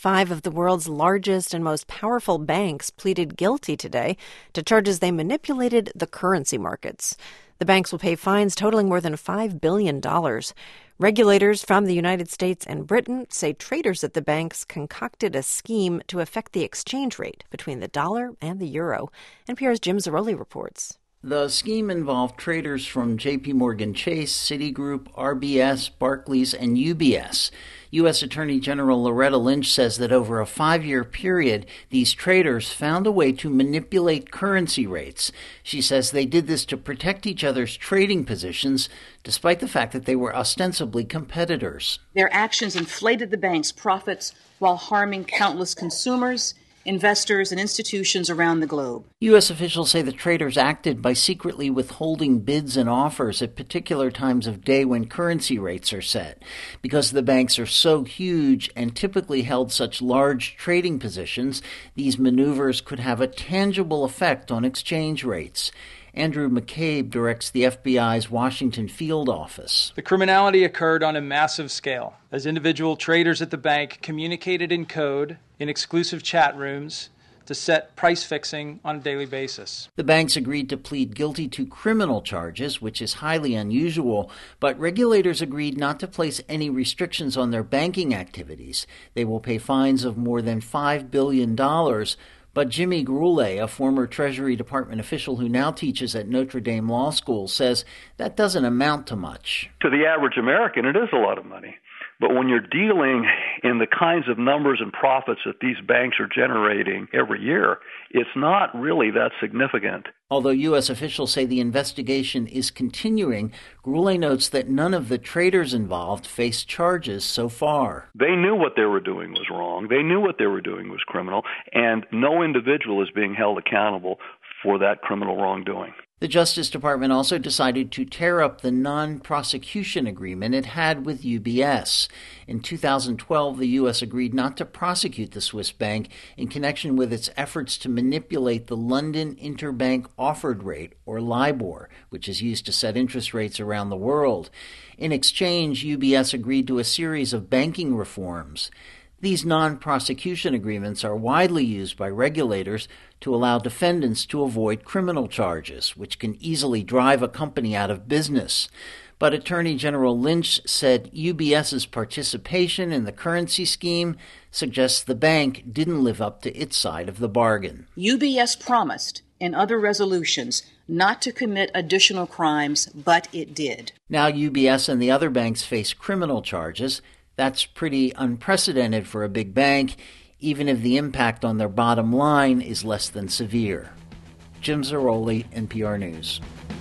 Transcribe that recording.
5 of the world's largest and most powerful banks pleaded guilty today to charges they manipulated the currency markets. The banks will pay fines totaling more than $5 billion. Regulators from the United States and Britain say traders at the banks concocted a scheme to affect the exchange rate between the dollar and the euro. NPR's Jim Zarroli reports. The scheme involved traders from J.P. Morgan Chase, Citigroup, RBS, Barclays, and UBS. U.S. Attorney General Loretta Lynch says that over a 5-year period, these traders found a way to manipulate currency rates. She says they did this to protect each other's trading positions, despite the fact that they were ostensibly competitors. Their actions inflated the bank's profits while harming countless consumers, investors, and institutions around the globe. U.S. officials say the traders acted by secretly withholding bids and offers at particular times of day when currency rates are set. Because the banks are so huge and typically held such large trading positions, these maneuvers could have a tangible effect on exchange rates. Andrew McCabe directs the FBI's Washington field office. The criminality occurred on a massive scale as individual traders at the bank communicated in code in exclusive chat rooms to set price fixing on a daily basis. The banks agreed to plead guilty to criminal charges, which is highly unusual, but regulators agreed not to place any restrictions on their banking activities. They will pay fines of more than $5 billion. But Jimmy Groulet, a former Treasury Department official who now teaches at Notre Dame Law School, says that doesn't amount to much. To the average American, it is a lot of money. But when you're dealing in the kinds of numbers and profits that these banks are generating every year, it's not really that significant. Although U.S. officials say the investigation is continuing, Groulet notes that none of the traders involved faced charges so far. They knew what they were doing was wrong. They knew what they were doing was criminal, and no individual is being held accountable for that criminal wrongdoing. The Justice Department also decided to tear up the non-prosecution agreement it had with UBS. In 2012, the U.S. agreed not to prosecute the Swiss bank in connection with its efforts to manipulate the London Interbank Offered Rate, or LIBOR, which is used to set interest rates around the world. In exchange, UBS agreed to a series of banking reforms. These non-prosecution agreements are widely used by regulators to allow defendants to avoid criminal charges, which can easily drive a company out of business. But Attorney General Lynch said UBS's participation in the currency scheme suggests the bank didn't live up to its side of the bargain. UBS promised in other resolutions not to commit additional crimes, but it did. Now UBS and the other banks face criminal charges. That's pretty unprecedented for a big bank, even if the impact on their bottom line is less than severe. Jim Zarroli, NPR News.